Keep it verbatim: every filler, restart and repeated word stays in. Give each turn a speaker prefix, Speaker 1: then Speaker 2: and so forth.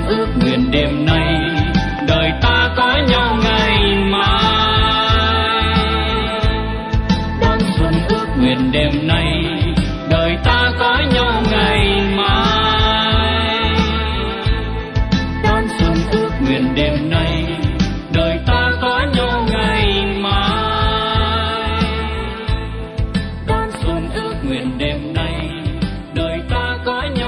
Speaker 1: ước nguyện đêm nay đời ta có nhau ngày mai. Đón xuân ước nguyện đêm nay đời ta có nhau ngày mai. Đón xuân ước nguyện đêm nay đời ta có nhau ngày mai. Đón xuân ước nguyện đêm nay đời ta có nhau